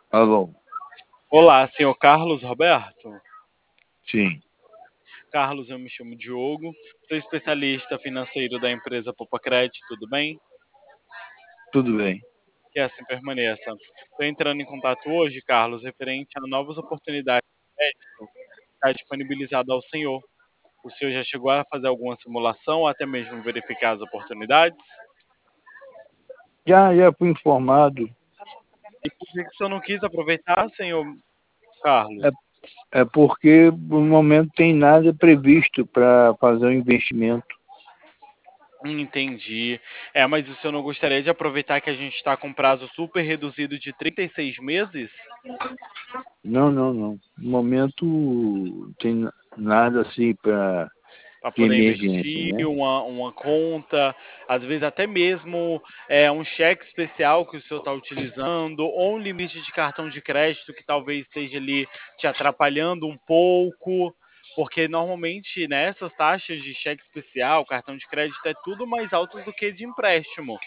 Alô, Olá, senhor Carlos Roberto. sim, Carlos, eu me chamo Diogo, sou especialista financeiro da empresa Popacred, tudo bem? tudo bem. Que assim permaneça. Estou entrando em contato hoje, Carlos, referente a novas oportunidades de crédito que está disponibilizado ao senhor. O senhor já chegou a fazer alguma simulação ou até mesmo verificar as oportunidades? Já fui informado. E por que que o senhor não quis aproveitar, senhor Carlos? É, é porque no momento tem nada previsto para fazer o investimento. Entendi. Mas o senhor não gostaria de aproveitar que a gente está com prazo super reduzido de 36 meses? Não, não, não. No momento tem nada assim para Para de poder emergência, investir, né? uma conta, às vezes até mesmo um cheque especial que o senhor está utilizando, ou um limite de cartão de crédito que talvez esteja ali te atrapalhando um pouco, porque normalmente nessas taxas de cheque especial, cartão de crédito é tudo mais alto do que de empréstimo.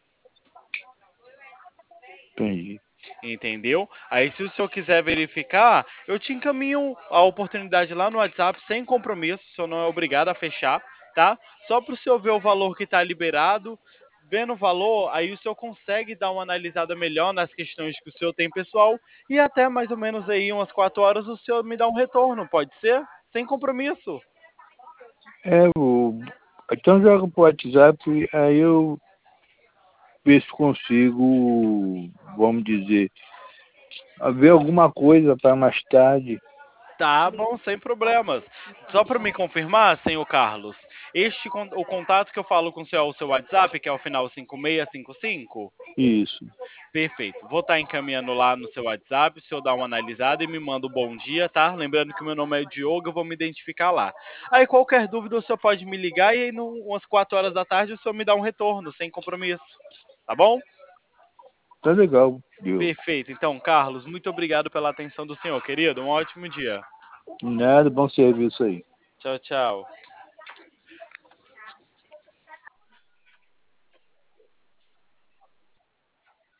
Entendi. Entendeu? Aí, se o senhor quiser verificar, eu te encaminho a oportunidade lá no WhatsApp sem compromisso, o senhor não é obrigado a fechar, tá? Só para o senhor ver o valor que está liberado. Vendo o valor, aí o senhor consegue dar uma analisada melhor nas questões que o senhor tem pessoal e até mais ou menos aí umas 4 horas o senhor me dá um retorno, pode ser? Sem compromisso. É, então joga pro WhatsApp, aí eu ver se consigo, vamos dizer, ver alguma coisa para mais tarde. Tá bom, sem problemas. Só para me confirmar, senhor Carlos, o contato que eu falo com o senhor é o seu WhatsApp, que é o final 5655. Isso. Perfeito. Vou estar encaminhando lá no seu WhatsApp, o senhor dá uma analisada e me manda um bom dia, tá? Lembrando que o meu nome é Diogo, eu vou me identificar lá. Aí qualquer dúvida o senhor pode me ligar e aí umas 4 horas da tarde o senhor me dá um retorno, sem compromisso. Tá bom? Tá legal, viu? Perfeito. Então, Carlos, muito obrigado pela atenção do senhor, querido. Um ótimo dia. Nada, bom serviço aí. Tchau, tchau.